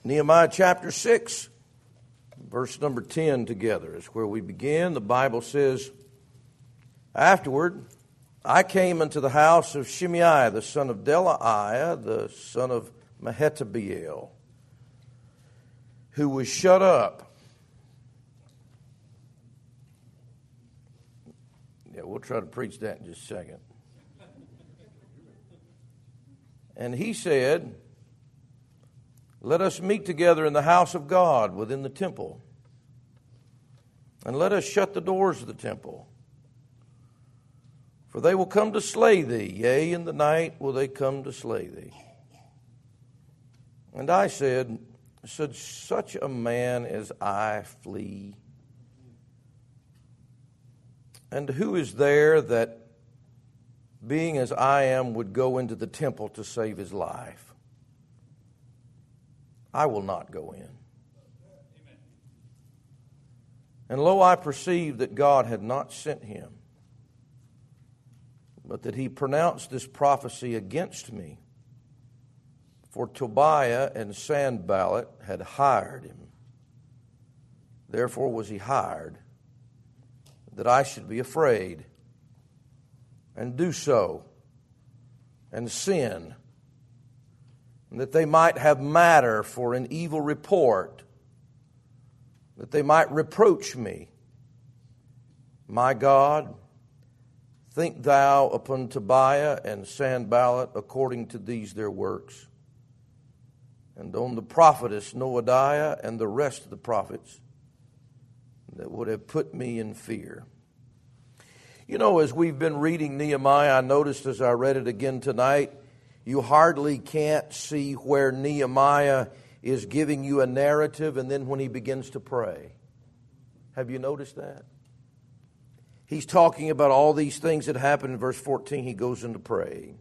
Nehemiah chapter 6, verse number 10 together is where we begin. The Bible says, "Afterward, I came into the house of Shimei, the son of Delaiah, the son of Mehetabeel, who was shut up." Yeah, we'll try to preach that in just a second. "And he said, Let us meet together in the house of God within the temple, and let us shut the doors of the temple. For they will come to slay thee, yea, in the night will they come to slay thee. And I said, Should such a man as I flee? And who is there that, being as I am, would go into the temple to save his life? I will not go in." Amen. "And lo, I perceived that God had not sent him, but that he pronounced this prophecy against me. For Tobiah and Sanballat had hired him. Therefore was he hired, that I should be afraid, and do so, and sin, and that they might have matter for an evil report, that they might reproach me. My God, think thou upon Tobiah and Sanballat according to these their works, and on the prophetess Noadiah and the rest of the prophets that would have put me in fear." You know, as we've been reading Nehemiah, I noticed as I read it again tonight, you hardly can't see where Nehemiah is giving you a narrative and then when he begins to pray. Have you noticed that? He's talking about all these things that happened. In verse 14, he goes into praying.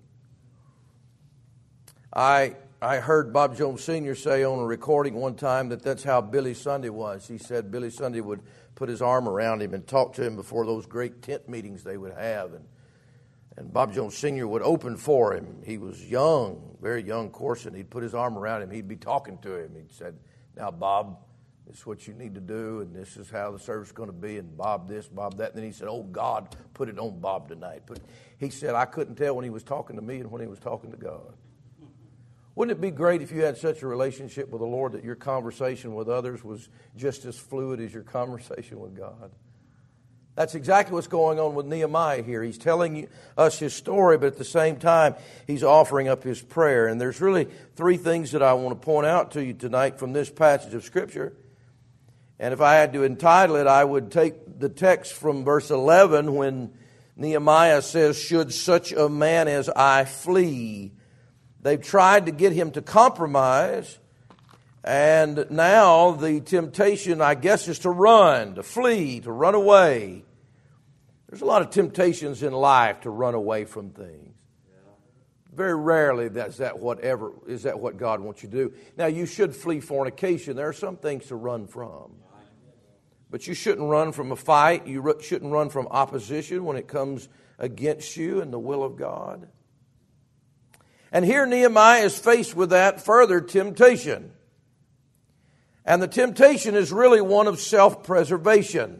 I heard Bob Jones Sr. say on a recording one time that that's how Billy Sunday was. He said Billy Sunday would put his arm around him and talk to him before those great tent meetings they would have. And Bob Jones Sr. would open for him. He was young, very young, of course, and he'd put his arm around him. He'd be talking to him. He'd said, "Now, Bob, this is what you need to do, and this is how the service is going to be, and Bob this, Bob that." And then he said, "Oh, God, put it on Bob tonight." But he said, I couldn't tell when he was talking to me and when he was talking to God. Wouldn't it be great if you had such a relationship with the Lord that your conversation with others was just as fluid as your conversation with God? That's exactly what's going on with Nehemiah here. He's telling us his story, but at the same time, he's offering up his prayer. And there's really three things that I want to point out to you tonight from this passage of Scripture. And if I had to entitle it, I would take the text from verse 11 when Nehemiah says, "Should such a man as I flee?" They've tried to get him to compromise, and now the temptation, I guess, is to run, to flee, to run away. There's a lot of temptations in life to run away from things. Very rarely is that what God wants you to do. Now, you should flee fornication. There are some things to run from. But you shouldn't run from a fight. You shouldn't run from opposition when it comes against you and the will of God. And here Nehemiah is faced with that further temptation. And the temptation is really one of self-preservation.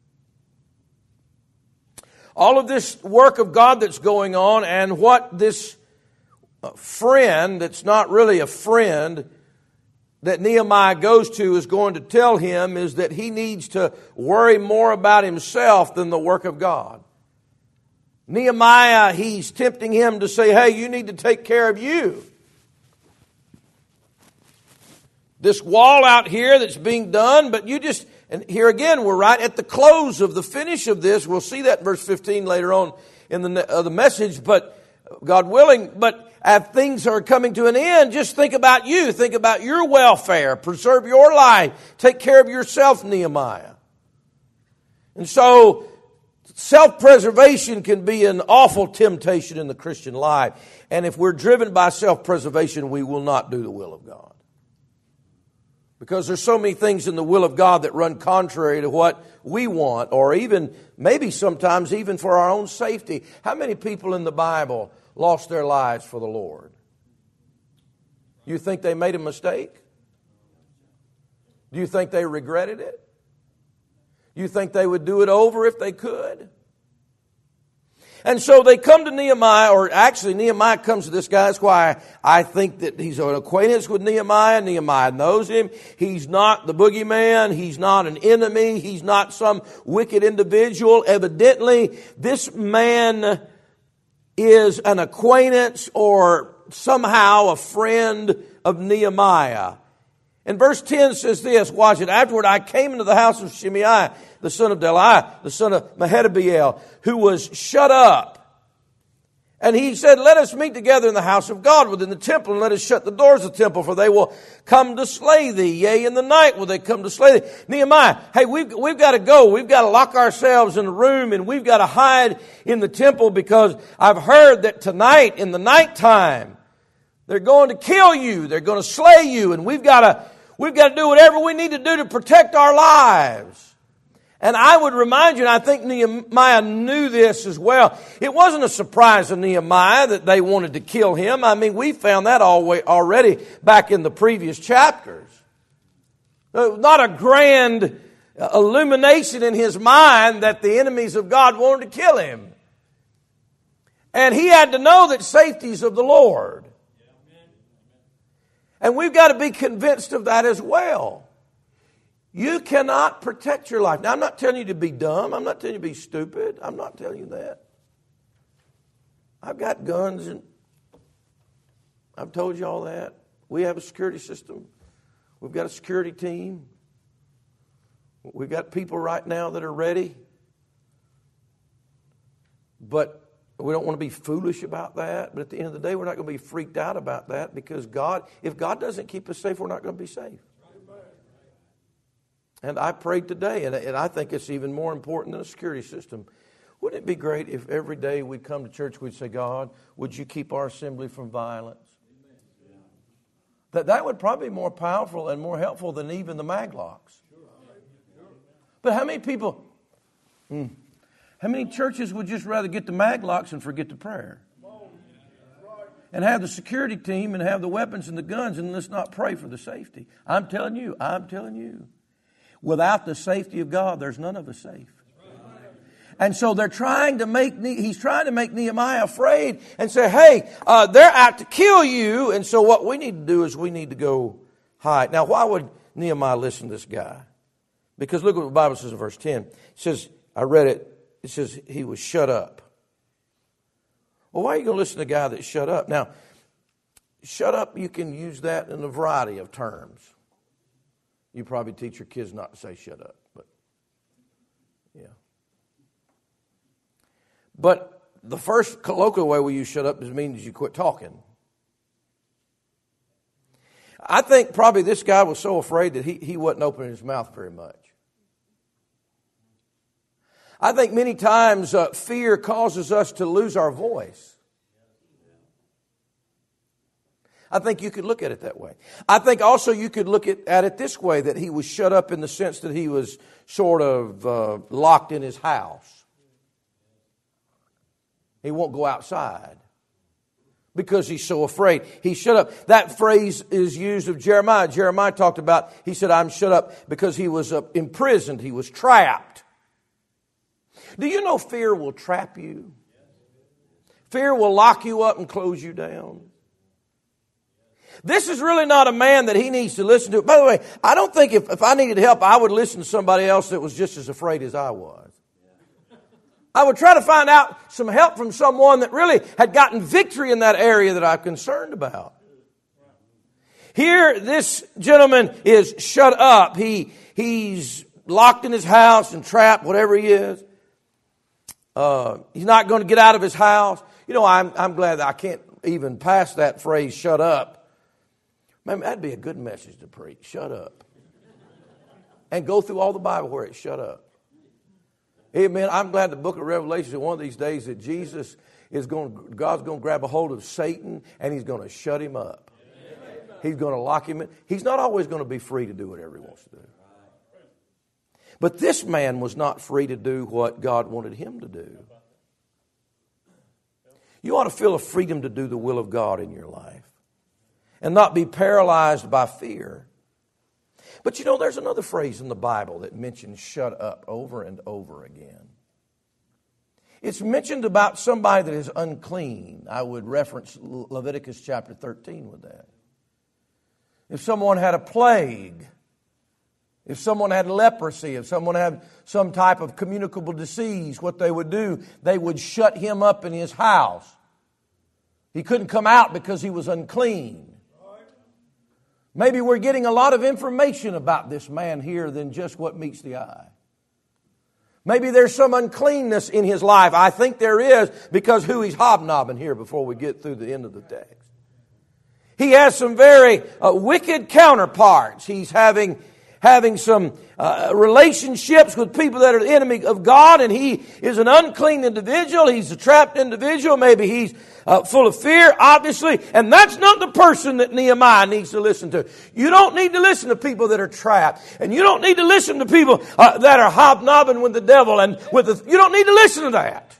All of this work of God that's going on, and what this friend that's not really a friend that Nehemiah goes to is going to tell him, is that he needs to worry more about himself than the work of God. Nehemiah, he's tempting him to say, "Hey, you need to take care of you. This wall out here that's being done, but you just..." And here again, we're right at the close of the finish of this. We'll see that in verse 15 later on in the message, but God willing. But as things are coming to an end, just think about you. Think about your welfare. Preserve your life. Take care of yourself, Nehemiah. And so, self-preservation can be an awful temptation in the Christian life. And if we're driven by self-preservation, we will not do the will of God. Because there's so many things in the will of God that run contrary to what we want, or even, maybe sometimes even for our own safety. How many people in the Bible lost their lives for the Lord? You think they made a mistake? Do you think they regretted it? Do you think they would do it over if they could? And so they come to Nehemiah, or actually Nehemiah comes to this guy. That's why I think that he's an acquaintance with Nehemiah. Nehemiah knows him. He's not the boogeyman. He's not an enemy. He's not some wicked individual. Evidently, this man is an acquaintance or somehow a friend of Nehemiah. And verse 10 says this, watch it. Afterward I came into the house of Shimei, the son of Delaiah, the son of Mehetabeel, who was shut up. And he said, let us meet together in the house of God within the temple, and let us shut the doors of the temple, for they will come to slay thee. Yea, in the night will they come to slay thee. Nehemiah, hey, we've got to go. We've got to lock ourselves in a room, and we've got to hide in the temple, because I've heard that tonight, in the nighttime, they're going to kill you. They're going to slay you, and we've got to do whatever we need to do to protect our lives. And I would remind you, and I think Nehemiah knew this as well, it wasn't a surprise to Nehemiah that they wanted to kill him. I mean, we found that already back in the previous chapters. Not a grand illumination in his mind that the enemies of God wanted to kill him. And he had to know that safety is of the Lord. And we've got to be convinced of that as well. You cannot protect your life. Now, I'm not telling you to be dumb. I'm not telling you to be stupid. I'm not telling you that. I've got guns, and I've told you all that. We have a security system. We've got a security team. We've got people right now that are ready. But we don't want to be foolish about that. But at the end of the day, we're not going to be freaked out about that, because if God doesn't keep us safe, we're not going to be safe. And I prayed today, and I think it's even more important than a security system. Wouldn't it be great if every day we'd come to church, we'd say, God, would you keep our assembly from violence? That would probably be more powerful and more helpful than even the maglocks. But how many people, how many churches would just rather get the maglocks and forget the prayer? And have the security team and have the weapons and the guns, and let's not pray for the safety. I'm telling you. Without the safety of God, there's none of us safe. And so he's trying to make Nehemiah afraid and say, hey, they're out to kill you. And so what we need to do is we need to go hide. Now, why would Nehemiah listen to this guy? Because look what the Bible says in verse 10. It says, I read it. It says he was shut up. Well, why are you going to listen to a guy that's shut up? Now, shut up, you can use that in a variety of terms. You probably teach your kids not to say shut up, but yeah. But the first colloquial way we use shut up means you quit talking. I think probably this guy was so afraid that he wasn't opening his mouth very much. I think many times fear causes us to lose our voice. I think you could look at it that way. I think also you could look at it this way, that he was shut up in the sense that he was sort of locked in his house. He won't go outside because he's so afraid. He's shut up. That phrase is used of Jeremiah. Jeremiah talked about, he said, I'm shut up because he was imprisoned. He was trapped. Do you know fear will trap you? Fear will lock you up and close you down. This is really not a man that he needs to listen to. By the way, I don't think if I needed help, I would listen to somebody else that was just as afraid as I was. I would try to find out some help from someone that really had gotten victory in that area that I'm concerned about. Here, this gentleman is shut up. He's locked in his house and trapped, whatever he is. He's not going to get out of his house. You know, I'm glad that I can't even pass that phrase, shut up. Man, that'd be a good message to preach. Shut up. And go through all the Bible where it's shut up. Amen. I'm glad the book of Revelation, one of these days, that God's going to grab a hold of Satan and he's going to shut him up. He's going to lock him in. He's not always going to be free to do whatever he wants to do. But this man was not free to do what God wanted him to do. You ought to feel a freedom to do the will of God in your life and not be paralyzed by fear. But you know, there's another phrase in the Bible that mentions shut up over and over again. It's mentioned about somebody that is unclean. I would reference Leviticus chapter 13 with that. If someone had a plague, if someone had leprosy, if someone had some type of communicable disease, what they would do, they would shut him up in his house. He couldn't come out because he was unclean. Maybe we're getting a lot of information about this man here than just what meets the eye. Maybe there's some uncleanness in his life. I think there is, because who he's hobnobbing here before we get through the end of the text. He has some very wicked counterparts. He's having some relationships with people that are the enemy of God, and he is an unclean individual. He's a trapped individual. Maybe he's full of fear, obviously. And that's not the person that Nehemiah needs to listen to. You don't need to listen to people that are trapped. And you don't need to listen to people that are hobnobbing with the devil. You don't need to listen to that.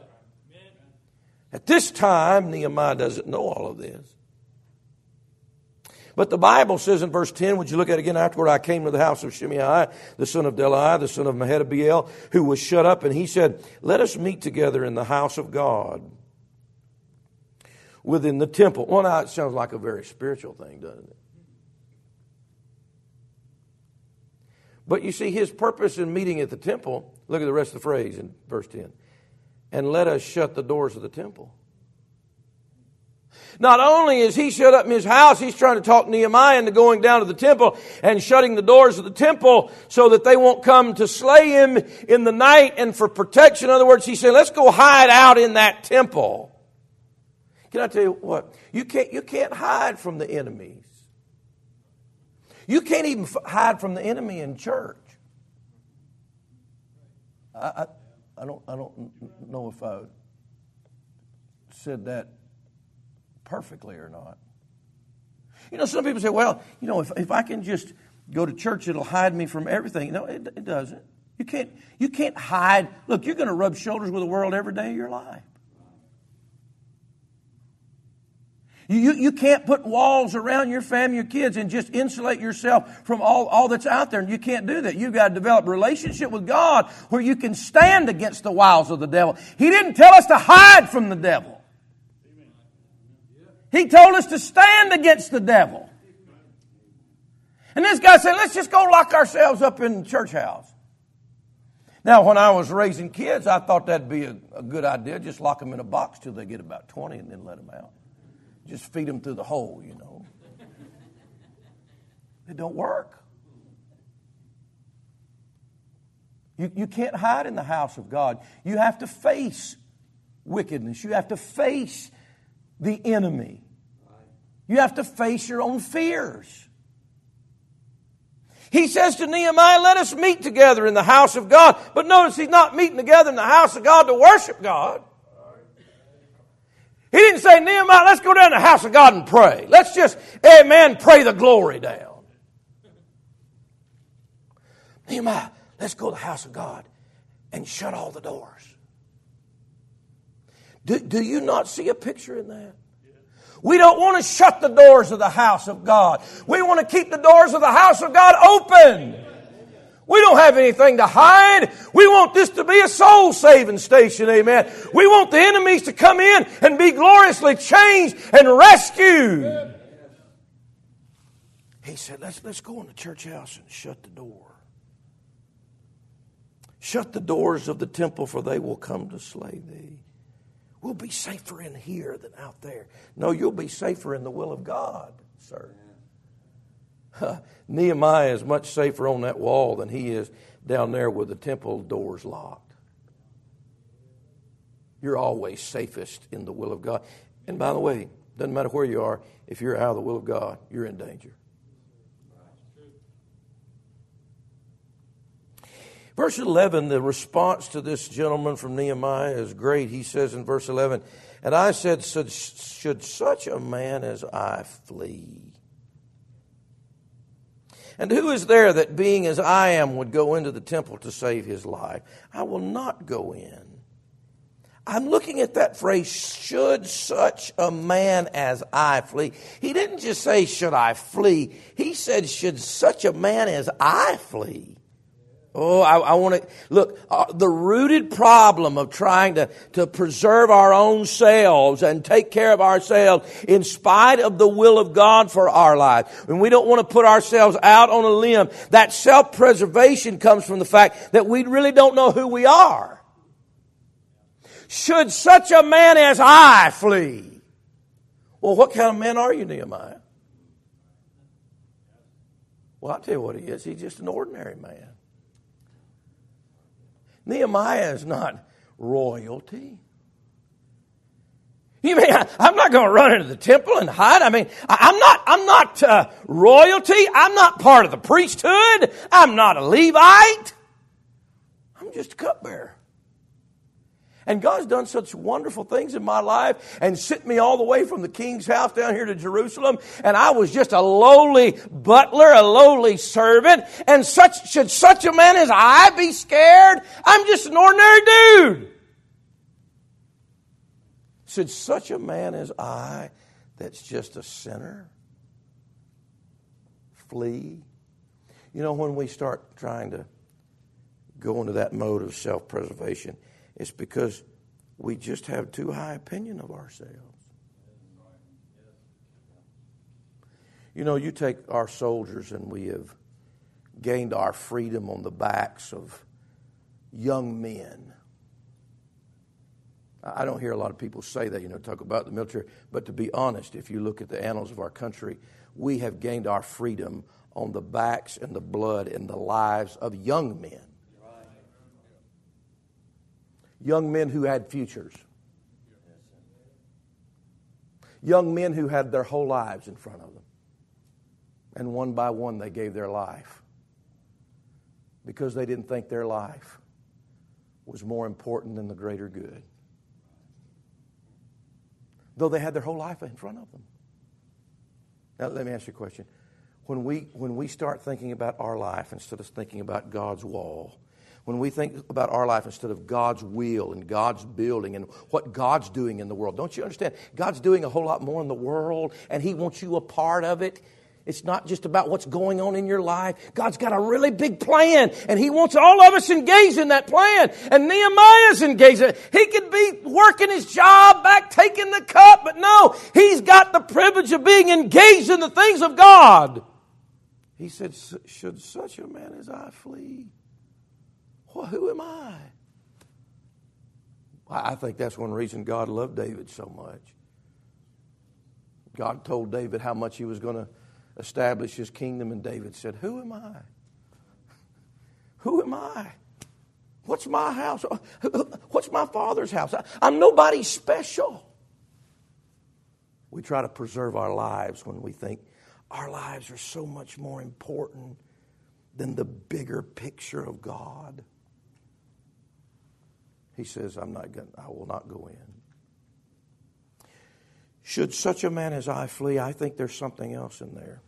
At this time, Nehemiah doesn't know all of this. But the Bible says in verse 10, would you look at it again? Afterward, I came to the house of Shimei, the son of Delaiah, the son of Mehetabeel, who was shut up. And he said, let us meet together in the house of God within the temple. Well, now it sounds like a very spiritual thing, doesn't it? But you see, his purpose in meeting at the temple, look at the rest of the phrase in verse 10. And let us shut the doors of the temple. Not only is he shut up in his house, he's trying to talk Nehemiah into going down to the temple and shutting the doors of the temple so that they won't come to slay him in the night and for protection. In other words, he said, let's go hide out in that temple. Can I tell you what? You can't hide from the enemies. You can't even hide from the enemy in church. I don't know if I said that perfectly or not. You know, some people say, well, you know, if I can just go to church, it'll hide me from everything. No, it doesn't. You can't hide. Look, you're going to rub shoulders with the world every day of your life. You can't put walls around your family, your kids, and just insulate yourself from all that's out there. And you can't do that. You've got to develop a relationship with God where you can stand against the wiles of the devil. He didn't tell us to hide from the devil. He told us to stand against the devil. And this guy said, let's just go lock ourselves up in the church house. Now, when I was raising kids, I thought that'd be a good idea. Just lock them in a box till they get about 20 and then let them out. Just feed them through the hole, you know. It don't work. You can't hide in the house of God. You have to face wickedness. You have to face the enemy. You have to face your own fears. He says to Nehemiah, let us meet together in the house of God. But notice he's not meeting together in the house of God to worship God. He didn't say, Nehemiah, let's go down to the house of God and pray. Let's just, amen, pray the glory down. Nehemiah, let's go to the house of God and shut all the doors. Do you not see a picture in that? We don't want to shut the doors of the house of God. We want to keep the doors of the house of God open. We don't have anything to hide. We want this to be a soul-saving station, amen. We want the enemies to come in and be gloriously changed and rescued. He said, let's go in the church house and shut the door. Shut the doors of the temple, for they will come to slay thee. We'll be safer in here than out there. No, you'll be safer in the will of God, sir. Nehemiah is much safer on that wall than he is down there with the temple doors locked. You're always safest in the will of God. And by the way, doesn't matter where you are, if you're out of the will of God, you're in danger. Verse 11, the response to this gentleman from Nehemiah is great. He says in verse 11, and I said, should such a man as I flee? And who is there that being as I am would go into the temple to save his life? I will not go in. I'm looking at that phrase, should such a man as I flee. He didn't just say, should I flee? He said, should such a man as I flee? Oh, I want to, look, the rooted problem of trying to preserve our own selves and take care of ourselves in spite of the will of God for our life. When we don't want to put ourselves out on a limb, that self-preservation comes from the fact that we really don't know who we are. Should such a man as I flee? Well, what kind of man are you, Nehemiah? Well, I'll tell you what he is. He's just an ordinary man. Nehemiah is not royalty. You mean I'm not going to run into the temple and hide? I mean, I'm not royalty. I'm not part of the priesthood. I'm not a Levite. I'm just a cupbearer. And God's done such wonderful things in my life and sent me all the way from the king's house down here to Jerusalem. And I was just a lowly butler, a lowly servant. And should such a man as I be scared? I'm just an ordinary dude. Should such a man as I, that's just a sinner, flee? You know, when we start trying to go into that mode of self-preservation, it's because we just have too high opinion of ourselves. You know, you take our soldiers, and we have gained our freedom on the backs of young men. I don't hear a lot of people say that, talk about the military. But to be honest, if you look at the annals of our country, we have gained our freedom on the backs and the blood and the lives of young men. Young men who had futures. Young men who had their whole lives in front of them. And one by one they gave their life. Because they didn't think their life was more important than the greater good. Though they had their whole life in front of them. Now let me ask you a question. When we start thinking about our life instead of thinking about God's wall, when we think about our life instead of God's will and God's building and what God's doing in the world, don't you understand? God's doing a whole lot more in the world, and He wants you a part of it. It's not just about what's going on in your life. God's got a really big plan, and He wants all of us engaged in that plan. And Nehemiah's engaged in it. He could be working his job back, taking the cup, but no, he's got the privilege of being engaged in the things of God. He said, should such a man as I flee? Well, who am I? I think that's one reason God loved David so much. God told David how much He was going to establish His kingdom, and David said, who am I? Who am I? What's my house? What's my father's house? I'm nobody special. We try to preserve our lives when we think our lives are so much more important than the bigger picture of God. He says, I will not go in. Should such a man as I flee? I think there's something else in there.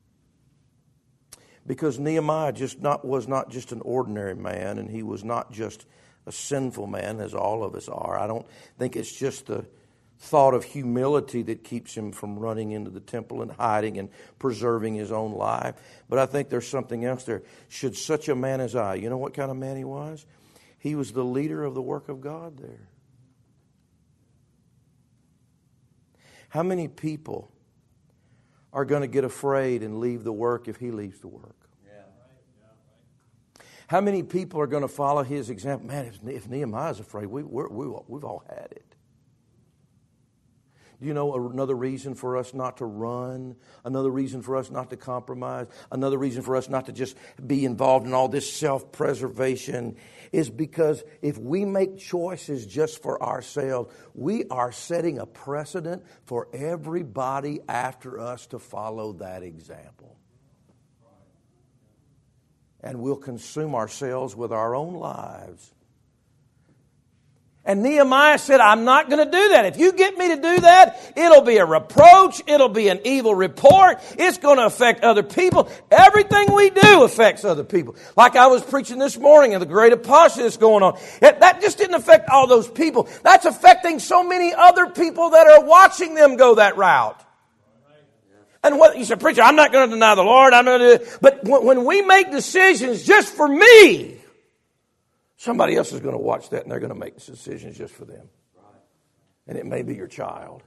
Because Nehemiah was not just an ordinary man, and he was not just a sinful man, as all of us are. I don't think it's just the thought of humility that keeps him from running into the temple and hiding and preserving his own life. But I think there's something else there. Should such a man as I, you know what kind of man he was? He was the leader of the work of God there. How many people are going to get afraid and leave the work if he leaves the work? How many people are going to follow his example? Man, if Nehemiah's afraid, we've all had it. Do you know another reason for us not to run? Another reason for us not to compromise? Another reason for us not to just be involved in all this self-preservation is because if we make choices just for ourselves, we are setting a precedent for everybody after us to follow that example. And we'll consume ourselves with our own lives. And Nehemiah said, I'm not going to do that. If you get me to do that, it'll be a reproach. It'll be an evil report. It's going to affect other people. Everything we do affects other people. Like I was preaching this morning and the great apostasy that's going on. That just didn't affect all those people. That's affecting so many other people that are watching them go that route. And what you said, preacher, I'm not going to deny the Lord. I'm not going to do it. But when we make decisions just for me, somebody else is going to watch that and they're going to make decisions just for them. And it may be your child.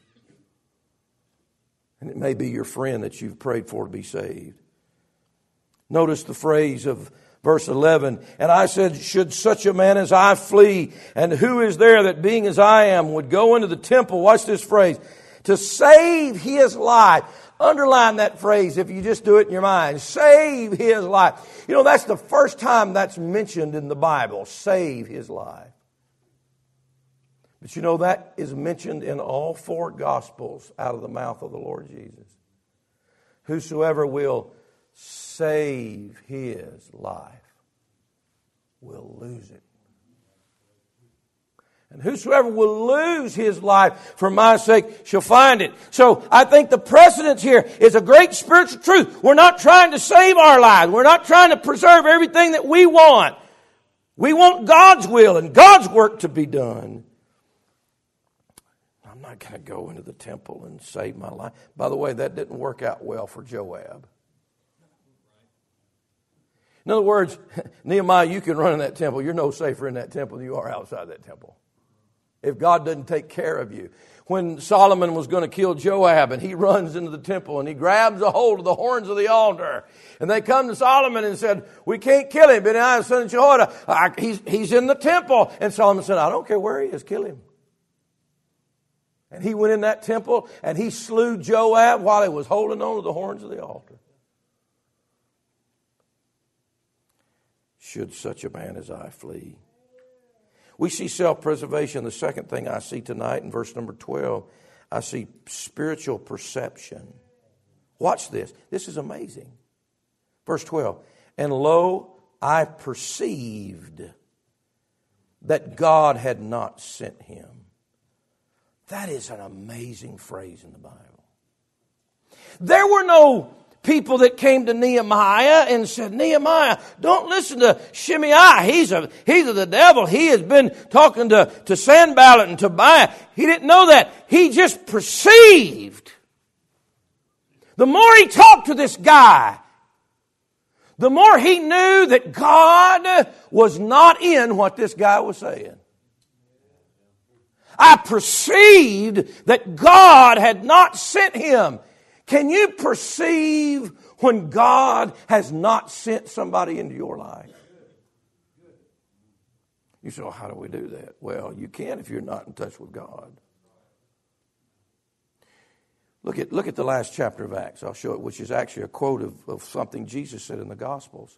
And it may be your friend that you've prayed for to be saved. Notice the phrase of verse 11. And I said, should such a man as I flee? And who is there that being as I am would go into the temple? Watch this phrase. To save his life. Underline that phrase if you just do it in your mind. Save his life. You know, that's the first time that's mentioned in the Bible. Save his life. But you know, that is mentioned in all 4 Gospels out of the mouth of the Lord Jesus. Whosoever will save his life will lose it. And whosoever will lose his life for my sake shall find it. So I think the precedence here is a great spiritual truth. We're not trying to save our lives. We're not trying to preserve everything that we want. We want God's will and God's work to be done. I'm not going to go into the temple and save my life. By the way, that didn't work out well for Joab. In other words, Nehemiah, you can run in that temple. You're no safer in that temple than you are outside that temple. If God doesn't take care of you. When Solomon was going to kill Joab and he runs into the temple and he grabs a hold of the horns of the altar. And they come to Solomon and said, we can't kill him. Benaiah, son of Jehoiada, he's in the temple. And Solomon said, I don't care where he is, kill him. And he went in that temple and he slew Joab while he was holding on to the horns of the altar. Should such a man as I flee? We see self-preservation. The second thing I see tonight in verse number 12, I see spiritual perception. Watch this. This is amazing. Verse 12. And lo, I perceived that God had not sent him. That is an amazing phrase in the Bible. There were no people that came to Nehemiah and said, Nehemiah, don't listen to Shimei. He's of the devil. He has been talking to Sanballat and Tobiah. He didn't know that. He just perceived. The more he talked to this guy, the more he knew that God was not in what this guy was saying. I perceived that God had not sent him. Can you perceive when God has not sent somebody into your life? You say, well, how do we do that? Well, you can if you're not in touch with God. Look at the last chapter of Acts. I'll show it, which is actually a quote of something Jesus said in the Gospels.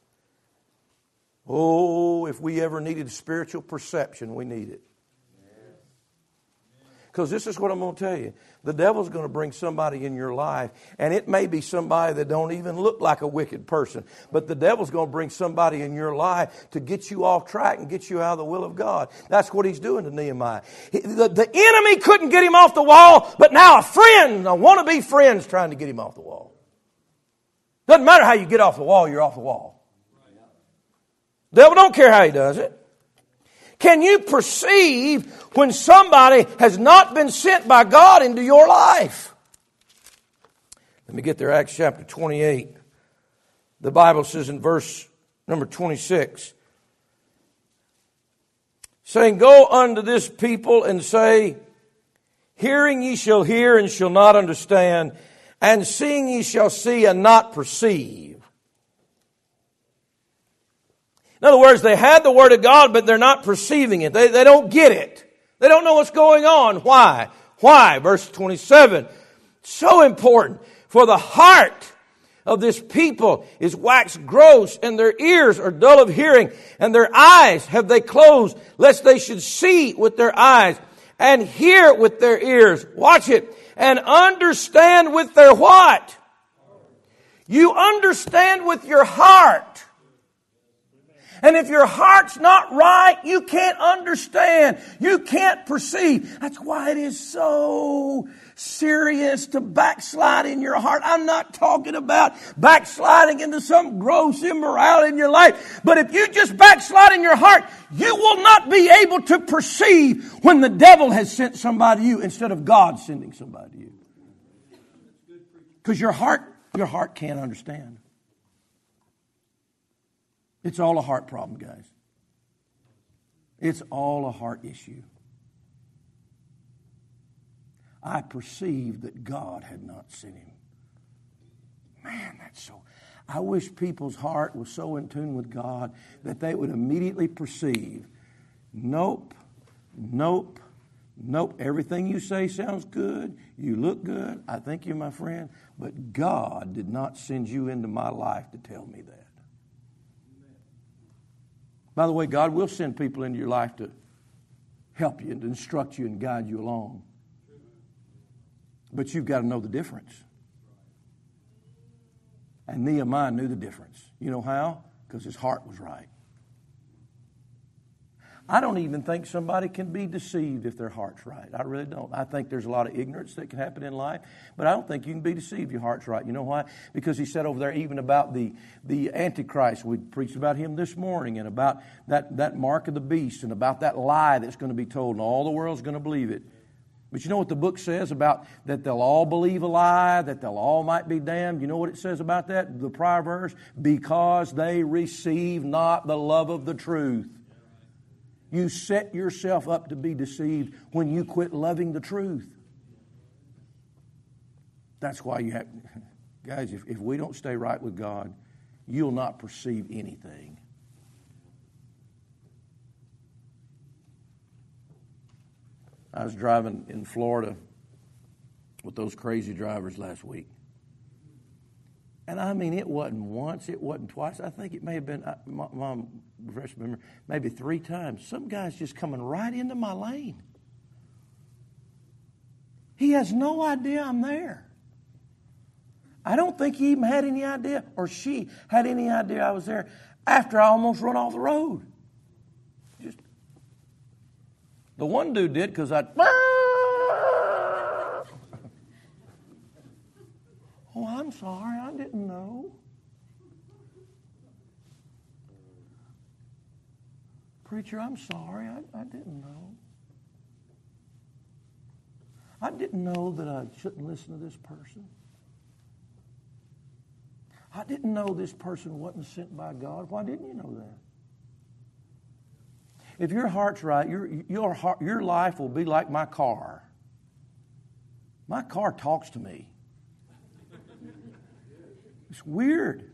Oh, if we ever needed spiritual perception, we need it. Because this is what I'm going to tell you. The devil's going to bring somebody in your life, and it may be somebody that don't even look like a wicked person. But the devil's going to bring somebody in your life to get you off track and get you out of the will of God. That's what he's doing to Nehemiah. The enemy couldn't get him off the wall, but now a wannabe friend's trying to get him off the wall. Doesn't matter how you get off the wall, you're off the wall. The devil don't care how he does it. Can you perceive when somebody has not been sent by God into your life? Let me get there. Acts chapter 28. The Bible says in verse number 26, saying, go unto this people and say, hearing ye shall hear and shall not understand, and seeing ye shall see and not perceive. In other words, they had the Word of God, but they're not perceiving it. They don't get it. They don't know what's going on. Why? Why? Verse 27. So important. For the heart of this people is waxed gross, and their ears are dull of hearing, and their eyes have they closed, lest they should see with their eyes, and hear with their ears. Watch it. And understand with their what? You understand with your heart. And if your heart's not right, you can't understand. You can't perceive. That's why it is so serious to backslide in your heart. I'm not talking about backsliding into some gross immorality in your life. But if you just backslide in your heart, you will not be able to perceive when the devil has sent somebody to you instead of God sending somebody to you. Because your heart can't understand. It's all a heart problem, guys. It's all a heart issue. I perceived that God had not sent him. Man, that's so... I wish people's heart was so in tune with God that they would immediately perceive, nope, nope, nope. Everything you say sounds good. You look good. I think you're my friend. But God did not send you into my life to tell me that. By the way, God will send people into your life to help you and to instruct you and guide you along. But you've got to know the difference. And Nehemiah knew the difference. You know how? Because his heart was right. I don't even think somebody can be deceived if their heart's right. I really don't. I think there's a lot of ignorance that can happen in life, but I don't think you can be deceived if your heart's right. You know why? Because he said over there even about the Antichrist. We preached about him this morning and about that mark of the beast and about that lie that's going to be told and all the world's going to believe it. But you know what the book says about that they'll all believe a lie, that they'll all might be damned? You know what it says about that? The prior verse? Because they receive not the love of the truth. You set yourself up to be deceived when you quit loving the truth. That's why you have... Guys, if we don't stay right with God, you'll not perceive anything. I was driving in Florida with those crazy drivers last week. And I mean, it wasn't once, it wasn't twice. I think it may have been, Mom, refresh my memory, maybe 3 times. Some guy's just coming right into my lane. He has no idea I'm there. I don't think he even had any idea, or she had any idea I was there after I almost run off the road. Just the one dude did because I... Oh, I'm sorry, I didn't know. Preacher, I'm sorry, I didn't know. I didn't know that I shouldn't listen to this person. I didn't know this person wasn't sent by God. Why didn't you know that? If your heart's right, your life will be like my car. My car talks to me. It's weird.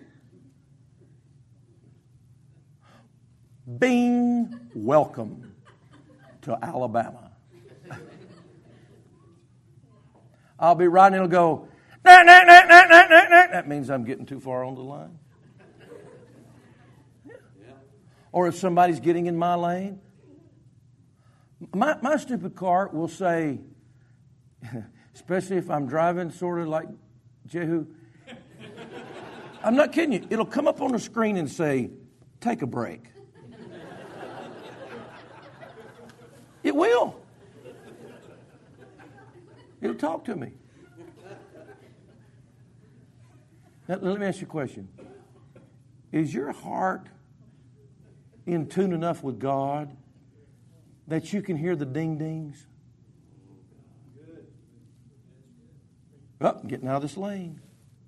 Bing, welcome to Alabama. I'll be riding, it'll go, nah, nah, nah, nah, nah, nah, nah. That means I'm getting too far on the line. Yeah. Or if somebody's getting in my lane, my stupid car will say, especially if I'm driving sort of like Jehu, I'm not kidding you. It'll come up on the screen and say, take a break. It will. It'll talk to me. Now, let me ask you a question. Is your heart in tune enough with God that you can hear the ding-dings? Oh, I'm getting out of this lane.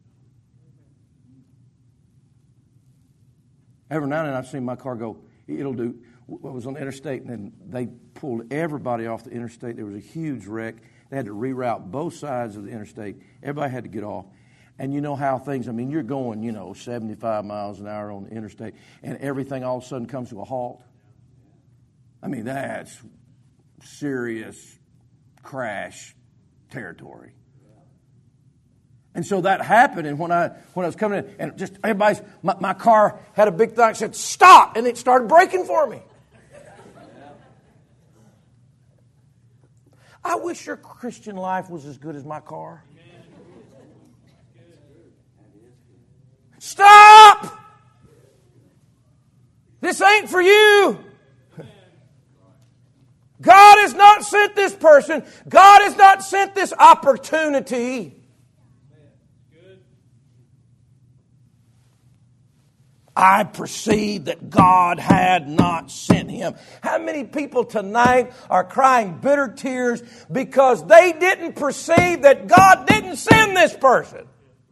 Every now and then I've seen my car go, it'll do, I was on the interstate and then they pulled everybody off the interstate. There was a huge wreck. They had to reroute both sides of the interstate. Everybody had to get off. And you know how things, I mean, you're going, 75 miles an hour on the interstate and everything all of a sudden comes to a halt. I mean, that's serious crash territory. And so that happened, and when I was coming in, and just everybody's, my car had a big thing that said, stop, and it started braking for me. I wish your Christian life was as good as my car. Stop! ain't for you. God has not sent this person. God has not sent this opportunity. I perceived that God had not sent him. How many people tonight are crying bitter tears because they didn't perceive that God didn't send this person?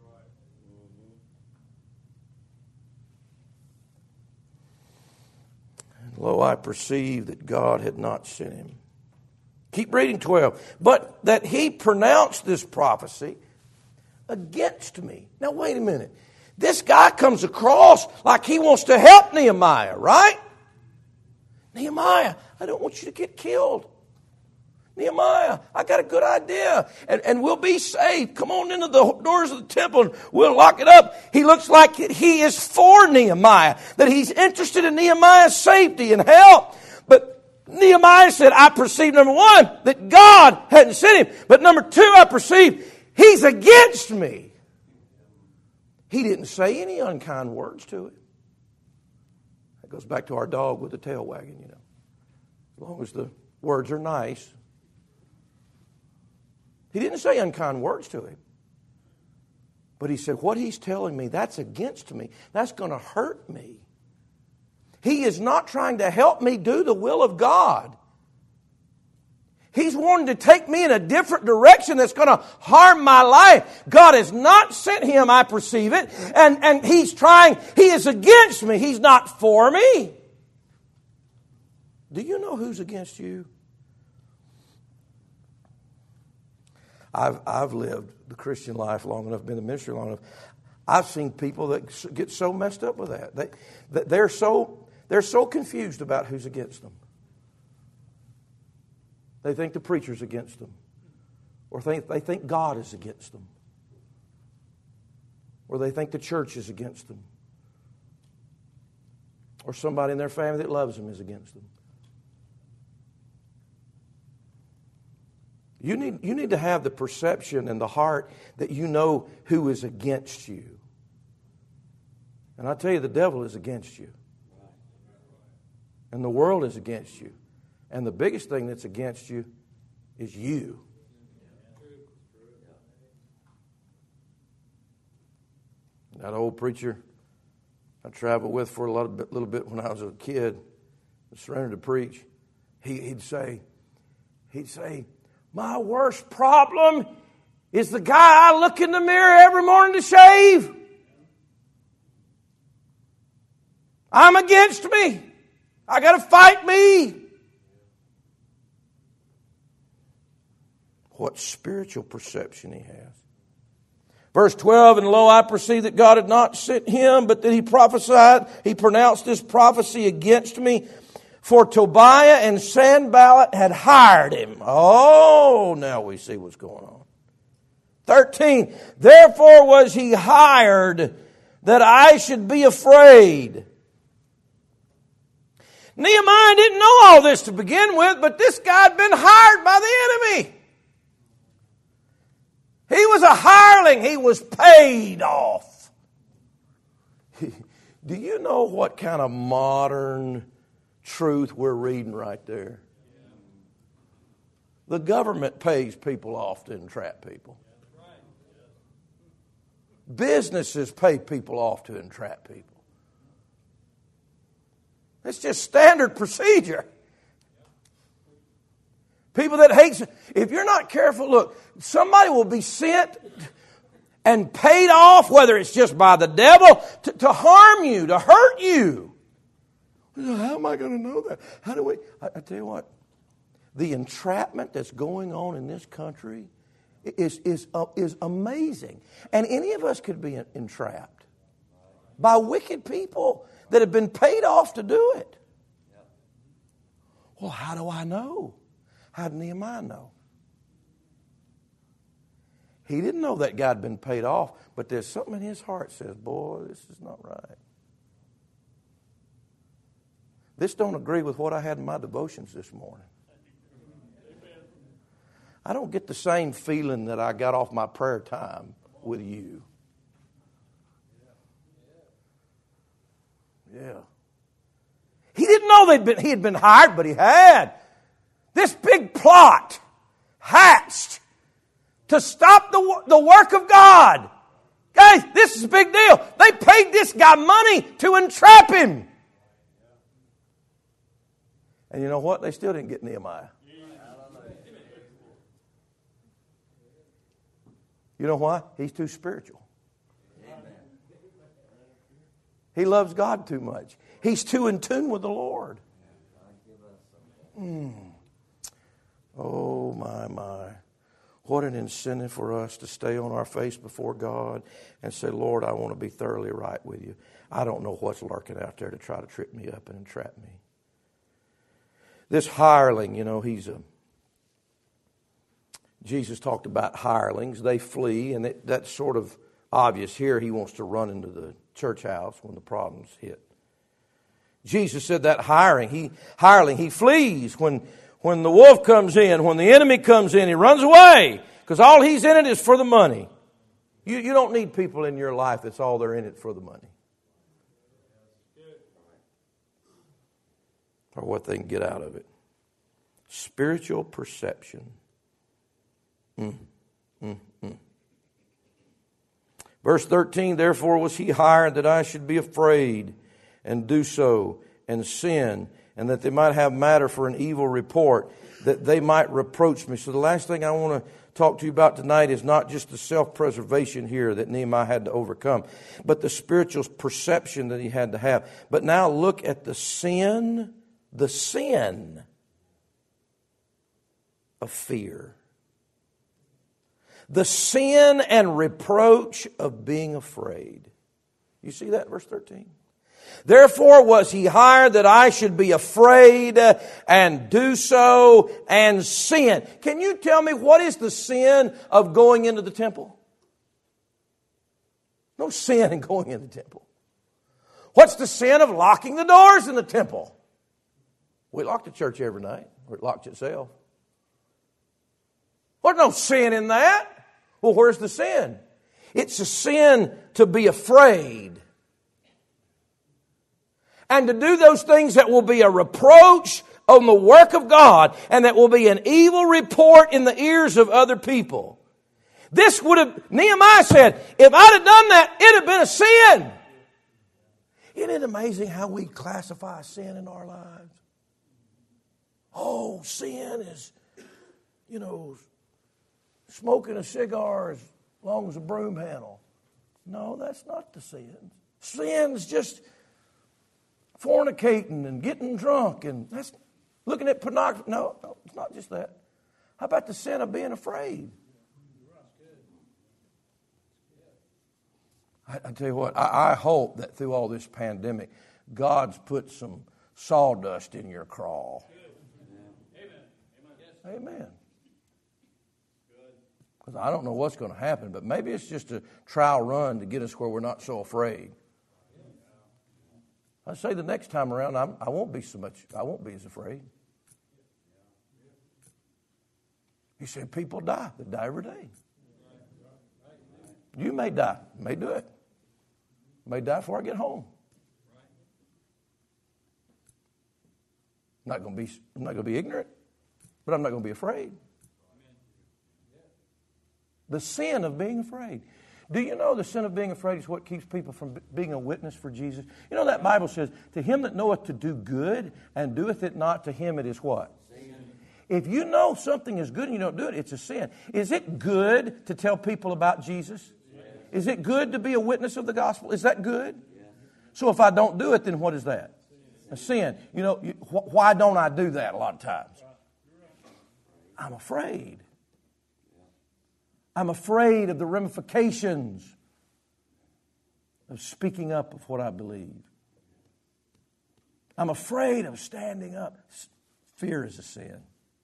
And lo, I perceived that God had not sent him. Keep reading 12. But that he pronounced this prophecy against me. Now wait a minute. This guy comes across like he wants to help Nehemiah, right? Nehemiah, I don't want you to get killed. Nehemiah, I got a good idea. And we'll be saved. Come on into the doors of the temple and we'll lock it up. He looks like he is for Nehemiah, that he's interested in Nehemiah's safety and help. But Nehemiah said, I perceive, number one, that God hadn't sent him. But number two, I perceive he's against me. He didn't say any unkind words to it. That goes back to our dog with the tail wagging, you know. As long as the words are nice. He didn't say unkind words to him. But he said, what he's telling me, that's against me. That's going to hurt me. He is not trying to help me do the will of God. He's wanting to take me in a different direction that's going to harm my life. God has not sent him, I perceive it. And he is against me. He's not for me. Do you know who's against you? I've lived the Christian life long enough, been in the ministry long enough. I've seen people that get so messed up with that. They're so confused about who's against them. They think the preacher's against them. Or they think God is against them. Or they think the church is against them. Or somebody in their family that loves them is against them. You need to have the perception and the heart that you know who is against you. And I tell you, the devil is against you. And the world is against you. And the biggest thing that's against you is you. That old preacher I traveled with for a little bit when I was a kid, surrendered to preach, he'd say, my worst problem is the guy I look in the mirror every morning to shave. I'm against me. I got to fight me. What spiritual perception he has. Verse 12, and lo, I perceive that God had not sent him, but that he prophesied. He pronounced this prophecy against me. For Tobiah and Sanballat had hired him. Oh, now we see what's going on. 13, therefore was he hired that I should be afraid. Nehemiah didn't know all this to begin with, but this guy had been hired by the enemy. He was a hireling. He was paid off. Do you know what kind of modern truth we're reading right there? The government pays people off to entrap people. Businesses pay people off to entrap people. It's just standard procedure. People that hate, if you're not careful, look, somebody will be sent and paid off, whether it's just by the devil, to harm you, to hurt you. How am I going to know that? How do we? I tell you what, the entrapment that's going on in this country is amazing. And any of us could be entrapped by wicked people that have been paid off to do it. Well, how do I know? How did Nehemiah know? He didn't know that guy had been paid off, but there's something in his heart that says, boy, this is not right. This don't agree with what I had in my devotions this morning. I don't get the same feeling that I got off my prayer time with you. Yeah. He didn't know he had been hired, but he had. This big plot hatched to stop the work of God. Guys, this is a big deal. They paid this guy money to entrap him. And you know what? They still didn't get Nehemiah. You know why? He's too spiritual. He loves God too much. He's too in tune with the Lord. Oh, my. What an incentive for us to stay on our face before God and say, Lord, I want to be thoroughly right with you. I don't know what's lurking out there to try to trip me up and entrap me. This hireling, Jesus talked about hirelings. They flee, and that's sort of obvious here. He wants to run into the church house when the problems hit. Jesus said that hireling, he flees when the wolf comes in, when the enemy comes in, he runs away because all he's in it is for the money. You don't need people in your life that's all they're in it for the money. Or what they can get out of it. Spiritual perception. Verse 13, therefore was he hired that I should be afraid and do so and sin, and that they might have matter for an evil report, that they might reproach me. So the last thing I want to talk to you about tonight is not just the self-preservation here that Nehemiah had to overcome, but the spiritual perception that he had to have. But now look at the sin of fear. The sin and reproach of being afraid. You see that, verse 13? Therefore was he hired that I should be afraid and do so and sin. Can you tell me what is the sin of going into the temple? No sin in going into the temple. What's the sin of locking the doors in the temple? We lock the church every night, or it locks itself. There's no sin in that. Well, where's the sin? It's a sin to be afraid. And to do those things that will be a reproach on the work of God and that will be an evil report in the ears of other people. Nehemiah said, if I'd have done that, it'd have been a sin. Isn't it amazing how we classify sin in our lives? Oh, sin is, smoking a cigar as long as a broom handle. No, that's not the sin. Sin's just fornicating and getting drunk and that's looking at pornography. No, it's not just that. How about the sin of being afraid? I tell you what, I hope that through all this pandemic, God's put some sawdust in your craw. Amen. Because I don't know what's going to happen, but maybe it's just a trial run to get us where we're not so afraid. I say the next time around, I won't be as afraid. He said, people die. They die every day. You may die. You may do it. You may die before I get home. I'm not going to be ignorant, but I'm not going to be afraid. The sin of being afraid. Do you know the sin of being afraid is what keeps people from being a witness for Jesus? You know that Bible says, to him that knoweth to do good and doeth it not, to him it is what? Sin. If you know something is good and you don't do it, it's a sin. Is it good to tell people about Jesus? Yes. Is it good to be a witness of the gospel? Is that good? Yes. So if I don't do it, then what is that? A sin. Why don't I do that a lot of times? I'm afraid. I'm afraid of the ramifications of speaking up of what I believe. I'm afraid of standing up. Fear is a sin.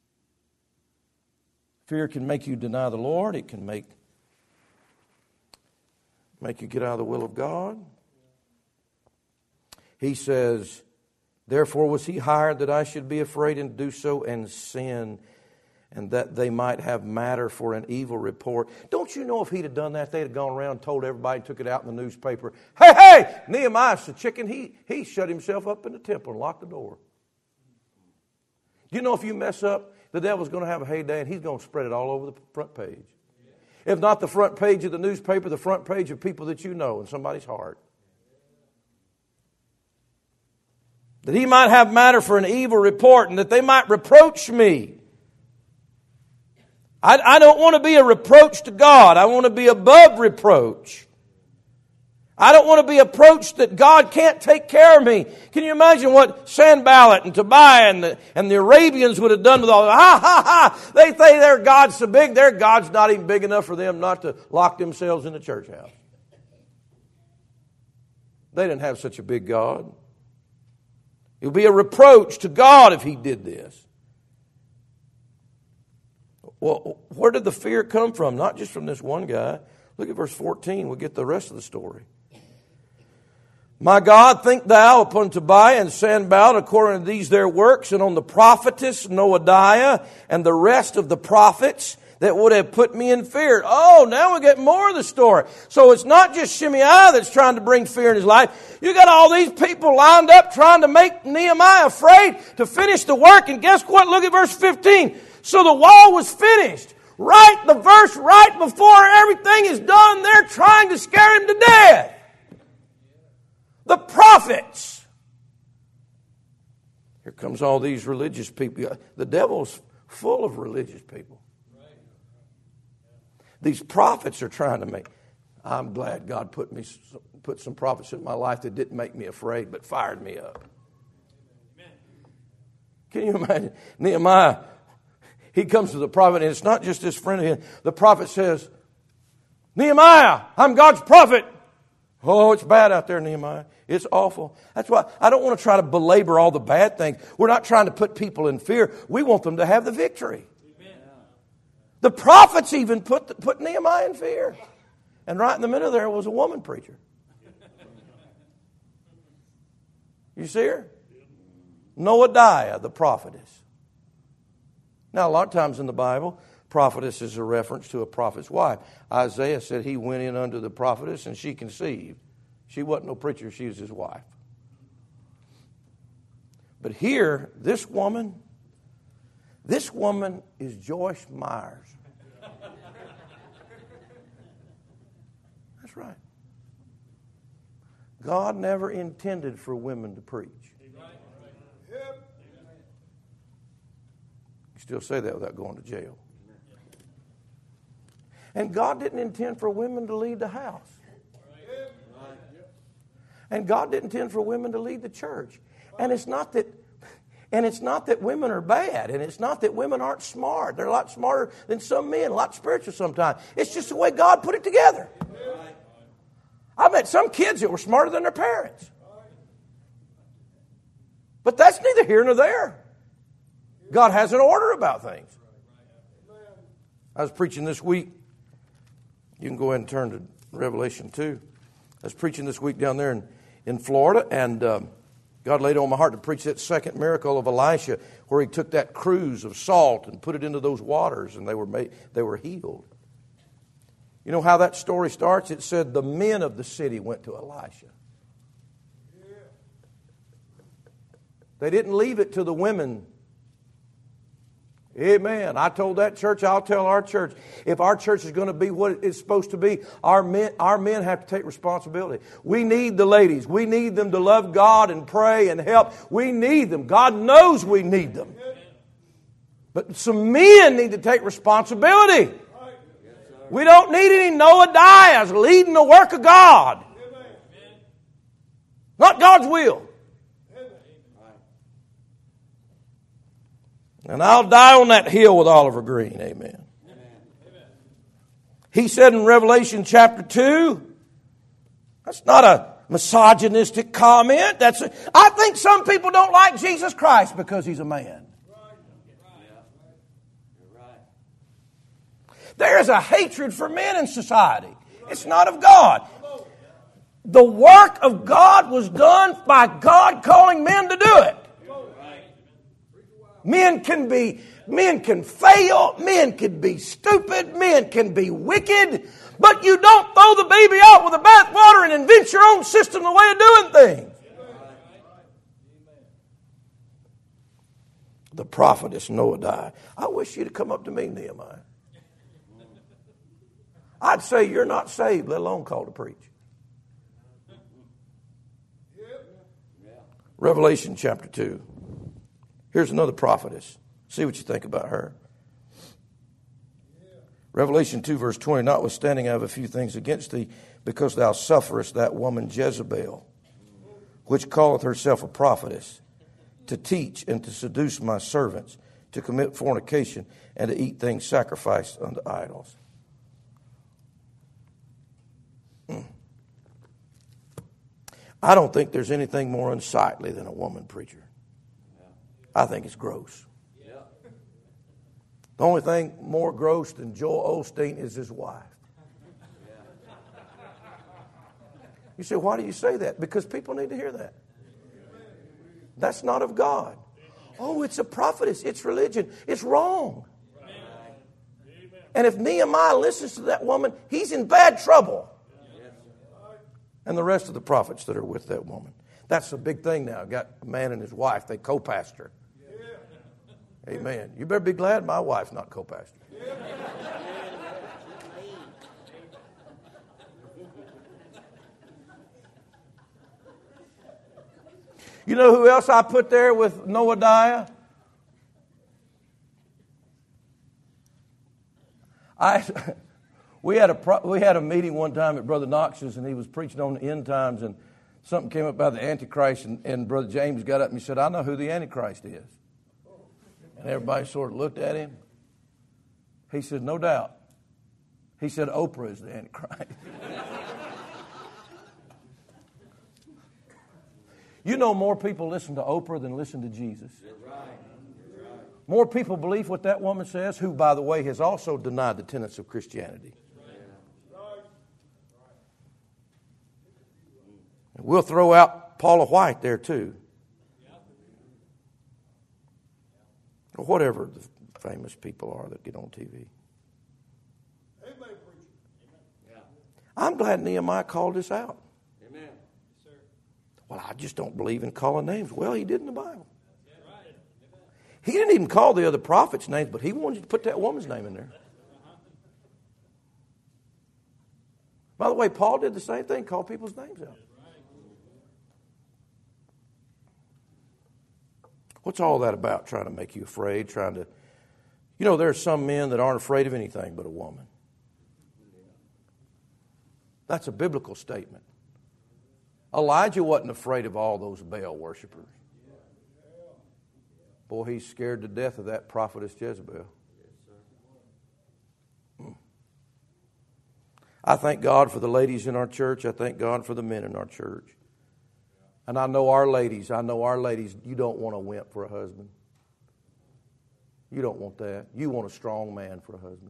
Fear can make you deny the Lord. It can make you get out of the will of God. He says, therefore was he hired that I should be afraid and do so and sin, and that they might have matter for an evil report. Don't you know if he'd have done that, they'd have gone around and told everybody, took it out in the newspaper. Hey, Nehemiah's the chicken. He shut himself up in the temple and locked the door. Do you know if you mess up, the devil's going to have a heyday and he's going to spread it all over the front page. If not the front page of the newspaper, the front page of people that you know in somebody's heart. That he might have matter for an evil report and that they might reproach me. I don't want to be a reproach to God. I want to be above reproach. I don't want to be approached that God can't take care of me. Can you imagine what Sanballat and Tobiah and the Arabians would have done with all that? Ha, ha, ha. They say their God's so big, their God's not even big enough for them not to lock themselves in the church house. They didn't have such a big God. It would be a reproach to God if he did this. Well, where did the fear come from? Not just from this one guy. Look at verse 14. We'll get the rest of the story. My God, think thou upon Tobiah and Sanballat according to these their works, and on the prophetess Noadiah and the rest of the prophets that would have put me in fear. Oh, now we get more of the story. So it's not just Shimei that's trying to bring fear in his life. You got all these people lined up trying to make Nehemiah afraid to finish the work. And guess what? Look at verse 15. So the wall was finished. The verse right before everything is done, they're trying to scare him to death. The prophets. Here comes all these religious people. The devil's full of religious people. These prophets are trying to make. I'm glad God put some prophets in my life that didn't make me afraid, but fired me up. Can you imagine? Nehemiah, he comes to the prophet, and it's not just this friend of his. The prophet says, Nehemiah, I'm God's prophet. Oh, it's bad out there, Nehemiah. It's awful. That's why I don't want to try to belabor all the bad things. We're not trying to put people in fear. We want them to have the victory. Amen. The prophets even put Nehemiah in fear. And right in the middle there was a woman preacher. You see her? Noadiah, the prophetess. Now, a lot of times in the Bible, prophetess is a reference to a prophet's wife. Isaiah said he went in unto the prophetess and she conceived. She wasn't no preacher, she was his wife. But here, this woman is Joyce Myers. That's right. God never intended for women to preach. You still say that without going to jail. And God didn't intend for women to lead the house. And God didn't intend for women to lead the church. And it's not that women are bad, and it's not that women aren't smart. They're a lot smarter than some men, a lot spiritual sometimes. It's just the way God put it together. I met some kids that were smarter than their parents. But that's neither here nor there. God has an order about things. I was preaching this week. You can go ahead and turn to Revelation 2. I was preaching this week down there in Florida, and God laid it on my heart to preach that second miracle of Elisha, where he took that cruse of salt and put it into those waters, and they were healed. You know how that story starts? It said the men of the city went to Elisha. They didn't leave it to the women. Amen. I told that church, I'll tell our church. If our church is going to be what it's supposed to be, our men have to take responsibility. We need the ladies. We need them to love God and pray and help. We need them. God knows we need them. But some men need to take responsibility. We don't need any Noadiahs leading the work of God. Not God's will. And I'll die on that hill with Oliver Green. Amen. He said in Revelation chapter 2, that's not a misogynistic comment. I think some people don't like Jesus Christ because he's a man. There is a hatred for men in society. It's not of God. The work of God was done by God calling men to do it. Men can fail, men can be stupid, men can be wicked, but you don't throw the baby out with the bathwater and invent your own system, the way of doing things. the prophetess Noadiah. I wish you'd come up to me, Nehemiah. I'd say you're not saved, let alone called to preach. Revelation chapter 2. Here's another prophetess. See what you think about her. Revelation 2 verse 20, notwithstanding I have a few things against thee, because thou sufferest that woman Jezebel, which calleth herself a prophetess, to teach and to seduce my servants, to commit fornication, and to eat things sacrificed unto idols. I don't think there's anything more unsightly than a woman preacher. I think it's gross. The only thing more gross than Joel Osteen is his wife. You say, why do you say that? Because people need to hear that. That's not of God. Oh, it's a prophetess. It's religion. It's wrong. And if Nehemiah listens to that woman, he's in bad trouble. And the rest of the prophets that are with that woman. That's a big thing now. Got a man and his wife. They co-pastor. Amen. You better be glad my wife's not co-pastor. You know who else I put there with Noadiah? We had a meeting one time at Brother Knox's, and he was preaching on the end times, and something came up about the Antichrist, and Brother James got up and he said, I know who the Antichrist is. And everybody sort of looked at him. He said, no doubt. He said, Oprah is the Antichrist. You know more people listen to Oprah than listen to Jesus. More people believe what that woman says, who, by the way, has also denied the tenets of Christianity. And we'll throw out Paula White there too. Or whatever the famous people are that get on TV. I'm glad Nehemiah called this out. Amen. Well, I just don't believe in calling names. Well, he did in the Bible. He didn't even call the other prophets' names, but he wanted you to put that woman's name in there. By the way, Paul did the same thing, called people's names out. What's all that about, trying to make you afraid, there are some men that aren't afraid of anything but a woman. That's a biblical statement. Elijah wasn't afraid of all those Baal worshipers. Boy, he's scared to death of that prophetess Jezebel. I thank God for the ladies in our church. I thank God for the men in our church. And I know our ladies, you don't want a wimp for a husband. You don't want that. You want a strong man for a husband.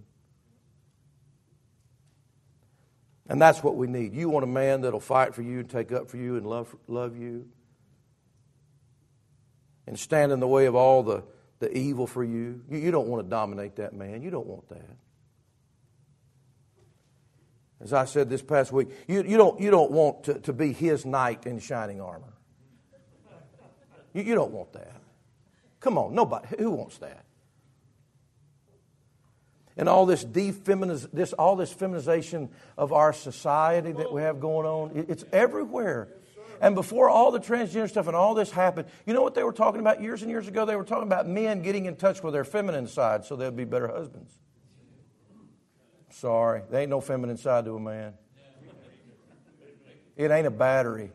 And that's what we need. You want a man that'll fight for you and take up for you and love you. And stand in the way of all the evil for you. You don't want to dominate that man. You don't want that. As I said this past week, you don't want to be his knight in shining armor. You don't want that. Come on, nobody. Who wants that? And all this feminization of our society that we have going on, it's everywhere. And before all the transgender stuff and all this happened, you know what they were talking about years and years ago? They were talking about men getting in touch with their feminine side so they'll be better husbands. Sorry, there ain't no feminine side to a man. It ain't a battery.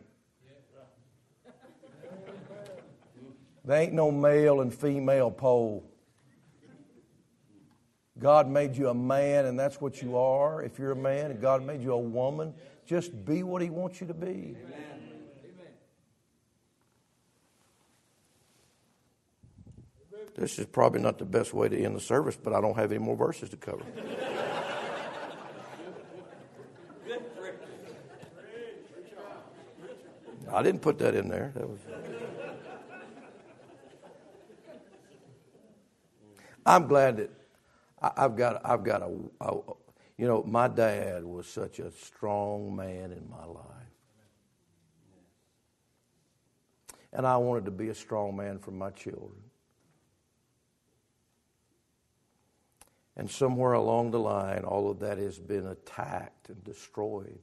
There ain't no male and female pole. God made you a man, and that's what you are. If you're a man, and God made you a woman, just be what He wants you to be. Amen. This is probably not the best way to end the service, but I don't have any more verses to cover. I didn't put that in there. I'm glad that I've got my dad was such a strong man in my life. And I wanted to be a strong man for my children. And somewhere along the line, all of that has been attacked and destroyed.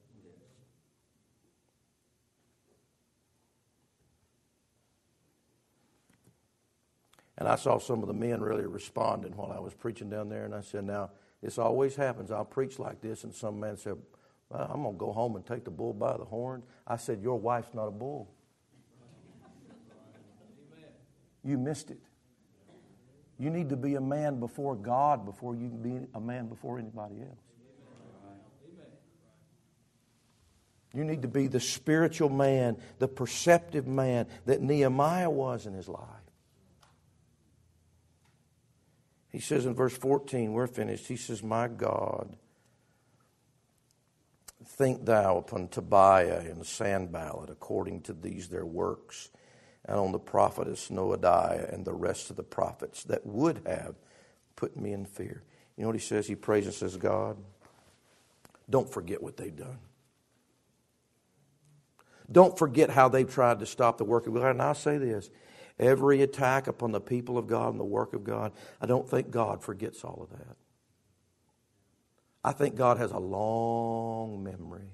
And I saw some of the men really responding while I was preaching down there. And I said, now, this always happens. I'll preach like this. And some man said, well, I'm going to go home and take the bull by the horn. I said, your wife's not a bull. You missed it. You need to be a man before God before you can be a man before anybody else. You need to be the spiritual man, the perceptive man that Nehemiah was in his life. He says in verse 14, we're finished. He says, my God, think thou upon Tobiah and Sanballat according to these their works, and on the prophetess Noadiah and the rest of the prophets that would have put me in fear. You know what he says? He prays and says, God, don't forget what they've done. Don't forget how they've tried to stop the work of God. And I'll say this, every attack upon the people of God and the work of God, I don't think God forgets all of that. I think God has a long memory.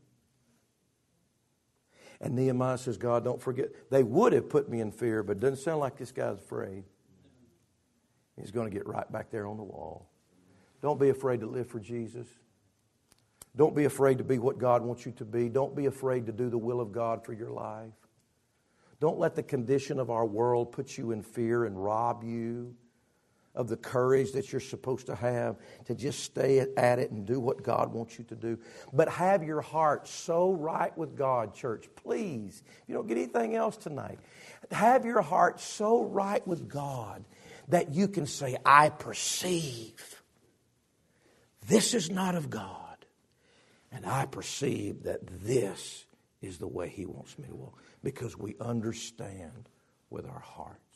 And Nehemiah says, God, don't forget. They would have put me in fear, but it doesn't sound like this guy's afraid. He's going to get right back there on the wall. Don't be afraid to live for Jesus. Don't be afraid to be what God wants you to be. Don't be afraid to do the will of God for your life. Don't let the condition of our world put you in fear and rob you of the courage that you're supposed to have to just stay at it and do what God wants you to do. But have your heart so right with God, church. Please, if you don't get anything else tonight, have your heart so right with God that you can say, I perceive this is not of God, and I perceive that this is the way He wants me to walk, because we understand with our heart.